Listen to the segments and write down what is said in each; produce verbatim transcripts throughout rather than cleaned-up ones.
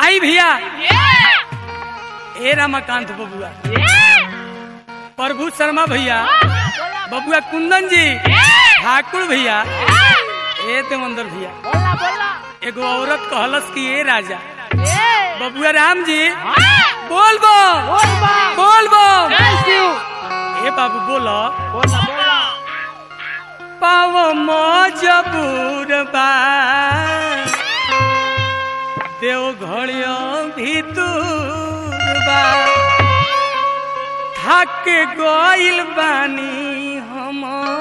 आई भैया ए रमाकांत बबुआ, प्रभु शर्मा भैया, बबुआ कुंदन जी, ठाकुर भैया, ए देवेंद्र भैया, एगो औरत कहलस कि ए राजा बबुआ राम जी बोल बो बोल बो ए बाबू बोलो पाव मजबूर बा देव घड़ियों भी दूर बा थक गइल बानी हम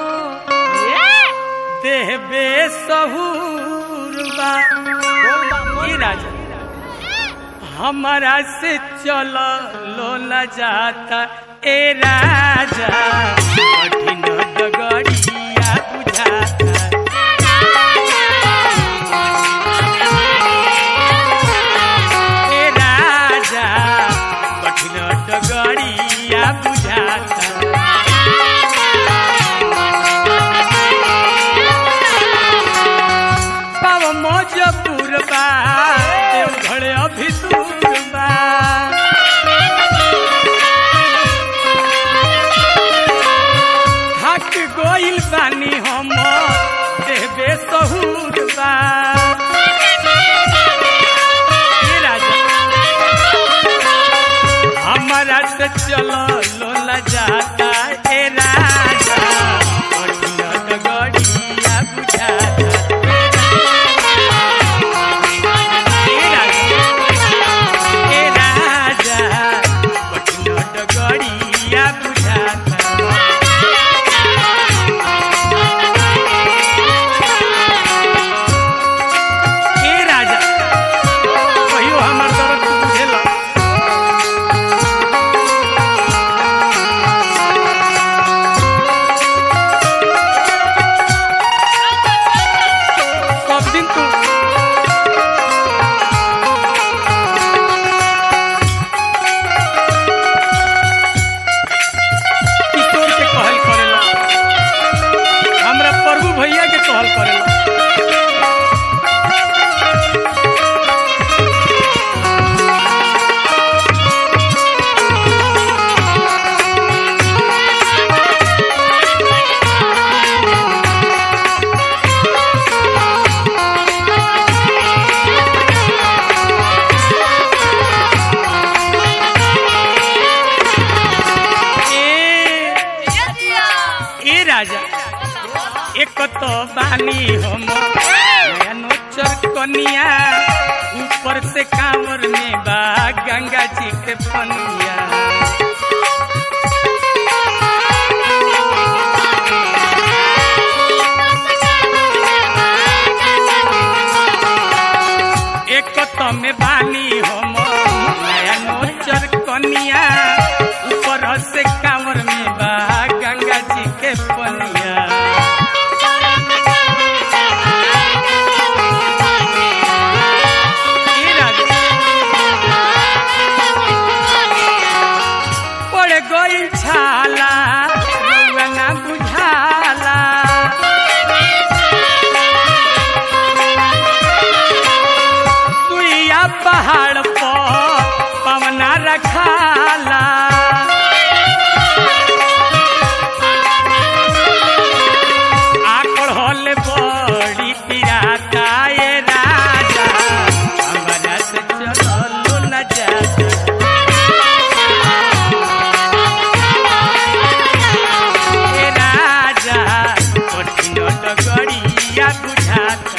देहबे सहूर बा ए राजा हमारा से चलो लो न जाता ए राजा कठिन डगरिया बुझाता ए राजा कठिन डगरिया बुझाता पाव मजबूर बा देवघर अभी दूर बा थक गइल बानी हम देहबे सहूर बा ए राजा हमारा से चलो लोला जाता ए राजा कठिन डगरिया बुझाता गड़िया बुझाता ए राजा कहियो हमार दर्द बुझेला सब दिन तू भैया के कहल करेला ए राजा एक तो बानी हम नोचर कनिया ऊपर से कांवर में बा गंगा जी के पनिया एक तो में बानी हम नया नोचर कनिया ऊपर से कांवर में बा गंगा जी के पनिया गई छाला ना बुझाला सुइया पहाड़ पर पवना रखाला आकड़ होले बड़ी पिराता ए राजा हमारा से चलो न जाता गड़िया बुझाता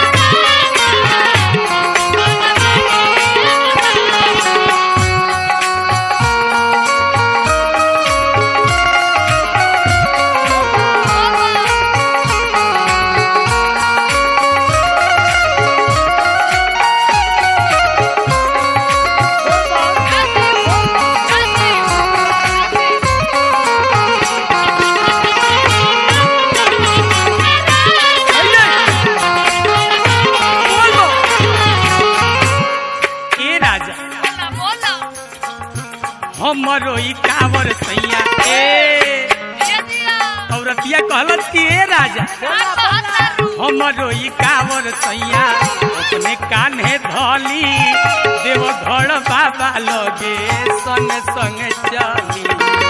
हमरो ई कांवर सैया ए औरतिया कहलत कि ए राजा हमरो ई कांवर सैया अपने कान्हे धली देव घर बाबा लगे संग संग चली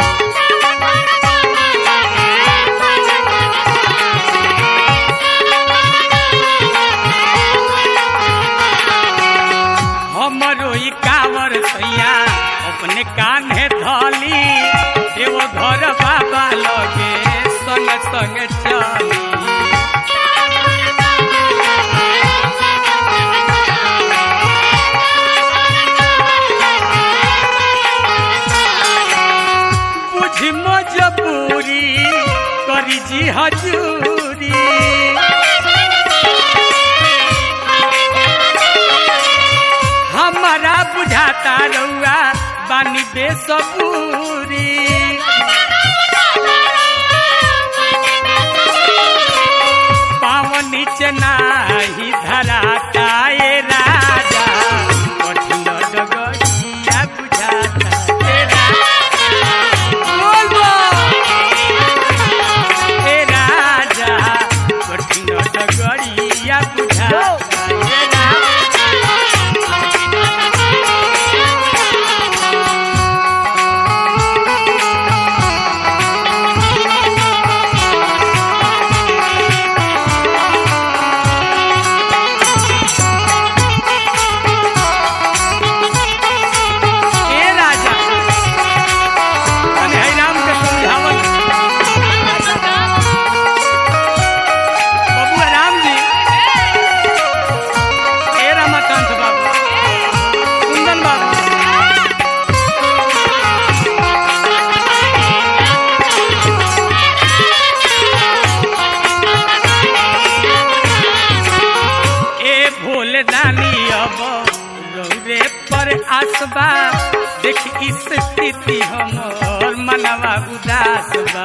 हमरो ई कांवर सैया अपने कान्हे धली देव घर बाबा लगे संग संग चली बुझी मजबूरी करी जी हजूरी हमारा बुझाता रउआ बानी बेसबूरी पाँव नीचे नाही धराता ए राजा कठिन डगरिया बुझाता ए राजा कठिन डगरिया बुझाता आसबा देख स्थिति हमर मनवा उदास बा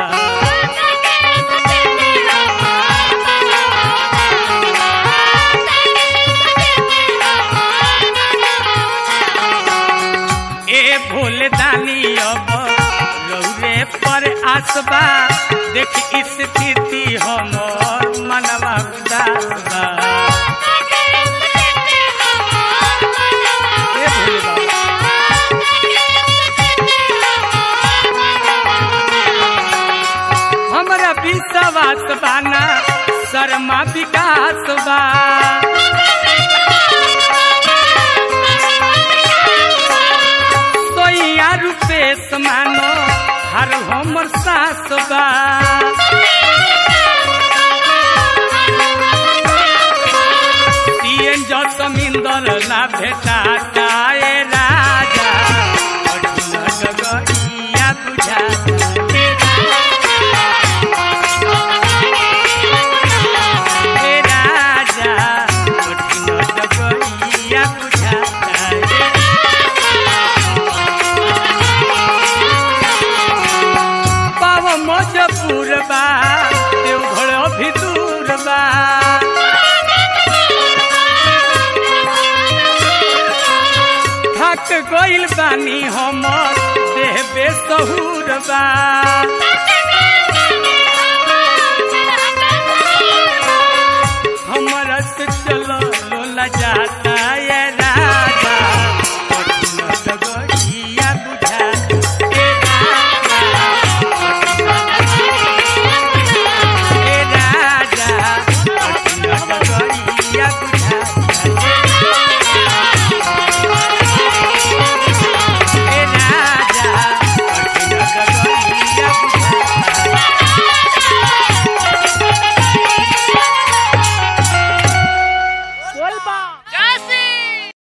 ए भोले दानी अब रौरे पर आसबा देख स्थिति हमर मनवा उदास बा हमरा विश्वास बाना शर्मा विकास बा सोइया रूपेश मानो हर हमर सास बा तीन जो समिंदर ना भेटाता ए राजा डगरिया बुझाता मजबूर बा देवघर भी दूर बा थक गइल बानी हमर देह बेसहुर बा हमरा से चलो लोला जाता है।